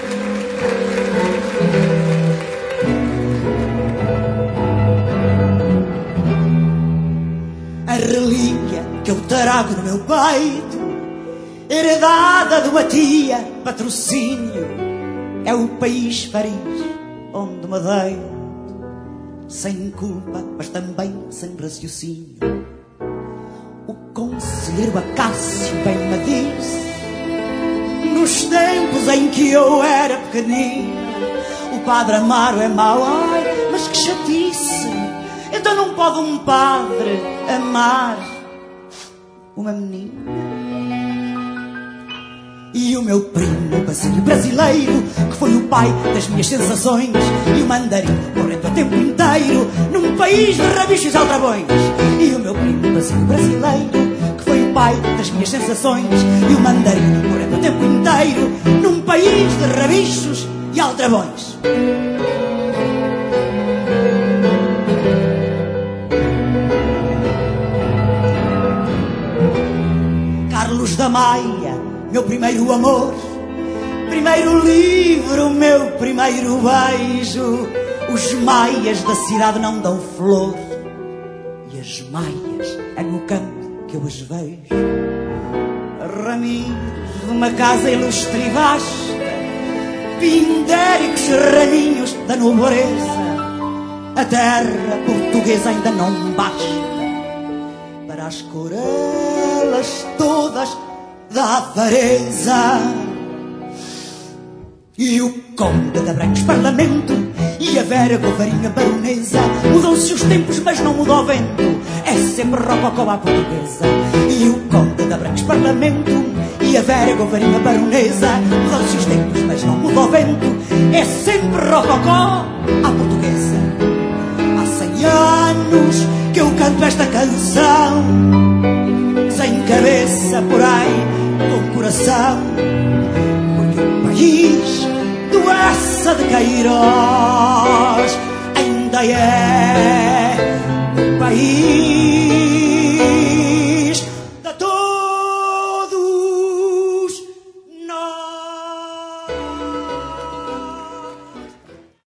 A relíquia que eu trago no meu peito, heredada de uma tia, patrocínio, é o país Paris, onde me deito, sem culpa, mas também sem raciocínio. O conselheiro Acácio bem me disse, nos tempos em que eu era pequenina, o padre Amaro é mau, ai, mas que chatice. Então não pode um padre amar uma menina? E o meu primo Basílio brasileiro, que foi o pai das minhas sensações, e o mandarim correto a tempo inteiro, num país de rabichos e aldrabões. E o meu primo Basílio brasileiro, que foi o pai das minhas sensações, e o mandarim correto a tempo inteiro, num país de rabichos e aldrabões. Carlos da Maia, meu primeiro amor, primeiro livro, meu primeiro beijo. Os maias da cidade não dão flor, e as maias é no campo que eu as vejo. Raminhos de uma casa ilustre e vasta, pindéricos raminhos da nobreza. A terra portuguesa ainda não basta para as corelas todas da avareza. E o conde de Abrantes parlamento, e a Vera Govarinha baronesa. Mudam-se os tempos, mas não muda o vento, é sempre rococó à portuguesa. E o conde de Abrantes parlamento, e a Vera Govarinha baronesa. Mudam-se os tempos, mas não muda o vento, é sempre rococó à portuguesa. Há 100 anos que eu canto esta canção, sem cabeça, porém com coração, porque o país do Essa de Queiroz ainda é o país